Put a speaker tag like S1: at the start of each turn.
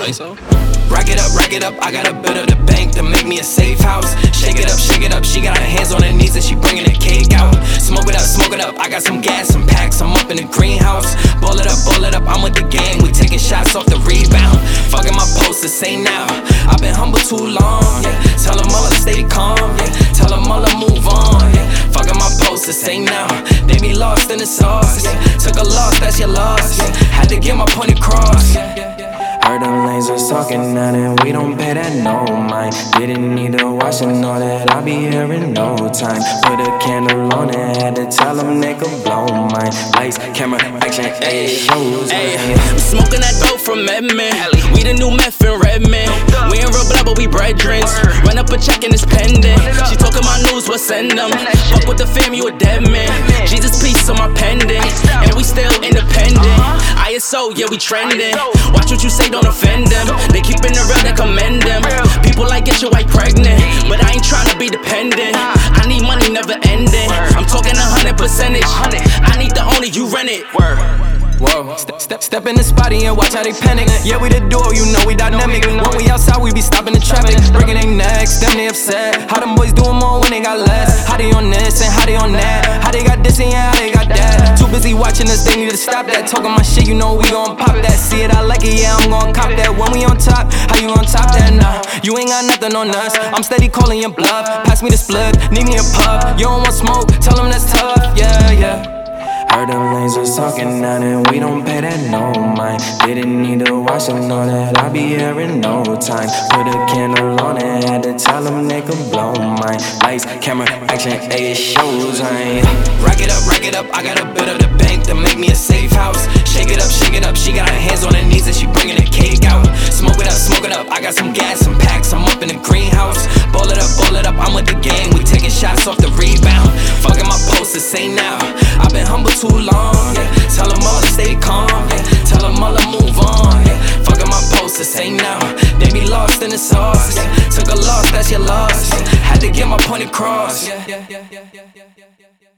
S1: Rack it up, I got a bit of the bank to make me a safe house. Shake it up, she got her hands on her knees and she bringing the cake out. Smoke it up, I got some gas, some packs, I'm up in the greenhouse. Ball it up, I'm with the gang, we taking shots off the rebound. Fucking my posters, say now, I've been humble too long, yeah. Tell them all to stay calm, yeah. Tell them all to move on, yeah. Fucking my posters, say now, they be lost in the sauce, yeah. Took a loss, that's your loss, yeah. Had to get my point across, yeah.
S2: Heard them lasers talking now that we don't pay that no mind. Didn't need to watch and know that I'll be here in no time. Put a candle on it, had to tell them they could blow mine. Lights, camera, action, ayy, shows.
S3: I'm smoking that dope from Edmond. We the new meth in Redmond. We ain't real blood, but we brethren. Run up a check and it's pending. She talking my news, we'll send them. Fuck with the fam, you a dead man. Jesus, peace on my pendant. And we still independent. ISO, yeah, we trending. Watch what you say, don't offend them. They keepin' it real, they commend them. People like get your wife pregnant, but I ain't tryna be dependent. I need money never ending. I'm talking 100%. I need the owner, you rent it.
S1: Whoa, step in the spotty and watch how they panic. Yeah, we the duo, you know we dynamic. When we outside, we be stopping the traffic. Breaking their necks, them they upset. How them boys doing more when they got less? How they on this and how they on that? How they got this and yeah, how they got that? Too busy watching us, they need to stop that. Talking my shit, you know we gon' pop that. See it, I like it, yeah, I'm gon' cop that. When we on top, how you gon' top that? Nah, you ain't got nothing on us. I'm steady calling your bluff. Pass me the split, need me a puff. You don't want smoke, tell them that's tough, yeah.
S2: Heard them lasers talking now that we don't pay that no mind. Didn't need to watch and know that I'll be here in no time. Put a candle on it, had to tell them they could blow mine. Lights, camera, action, ayy, shows.
S1: Rack it up, I got a bit of the bank to make me a safe house. Shake it up, she got her hands on her knees and she bringing the cake out. Smoke it up, I got some gas, some packs, I'm up in the greenhouse. Ball it up, I'm with the gang, we taking shots off the rebound. Fucking my posters, say now, I've been humble too long, yeah. Tell them all to stay calm, yeah. Tell them all to move on, yeah. Fucking my posters, say now, they be lost in the sauce, yeah. Took a loss, that's your loss, yeah. Had to get my point across, yeah.